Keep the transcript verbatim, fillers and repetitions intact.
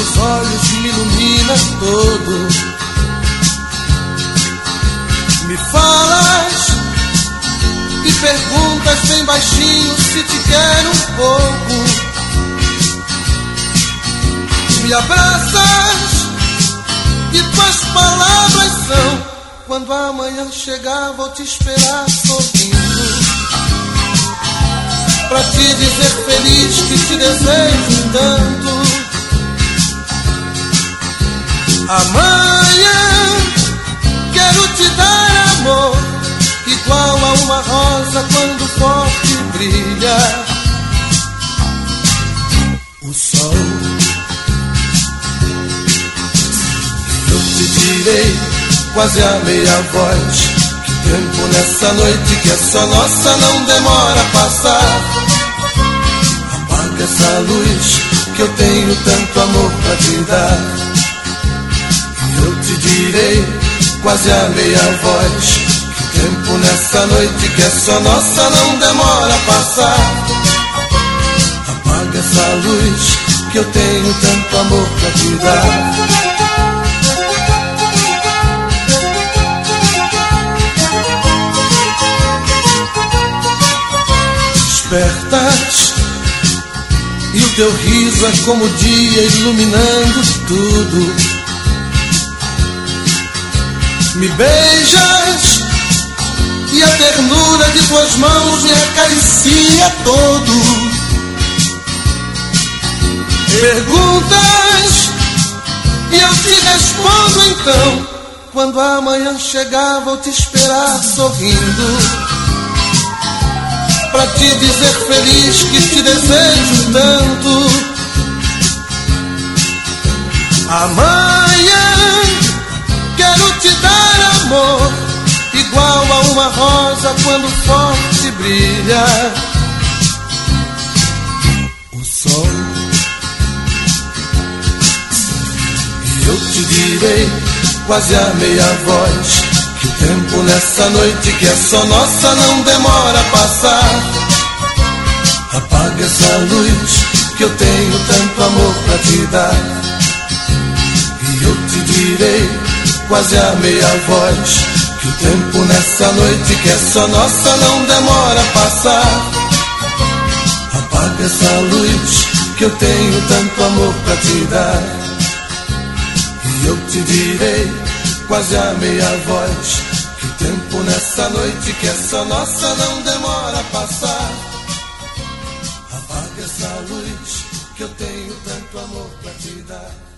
teus olhos me ilumina todo. Me falas e perguntas bem baixinho se te quero um pouco. Me abraças e tuas palavras são: quando amanhã chegar vou te esperar sorrindo, pra te dizer feliz que te desejo tanto. Amanhã quero te dar amor, igual a uma rosa quando forte brilha o sol. Eu te direi, quase a meia voz, que o tempo nessa noite que é só nossa não demora a passar. Apaga essa luz que eu tenho tanto amor pra te dar. E eu te direi, quase a meia voz, que o tempo nessa noite que é só nossa não demora a passar. Apaga essa luz que eu tenho tanto amor pra te dar. Despertas e o teu riso é como o dia iluminando tudo. Me beijas e a ternura de tuas mãos me acaricia todo. Perguntas e eu te respondo então: quando amanhã chegar vou te esperar sorrindo, pra te dizer feliz que te desejo tanto. Amanhã quero te dar amor, igual a uma rosa quando forte brilha o sol. E eu te direi, quase a meia voz, que o tempo nessa noite que é só nossa não demora a passar. Apaga essa luz que eu tenho tanto amor pra te dar. E eu te direi, quase a meia voz, que o tempo nessa noite que é só nossa não demora a passar. Apaga essa luz que eu tenho tanto amor pra te dar. E eu te direi, quase a meia voz, que o tempo nessa noite que é só nossa não demora a passar. Apaga essa luz que eu tenho tanto amor pra te dar.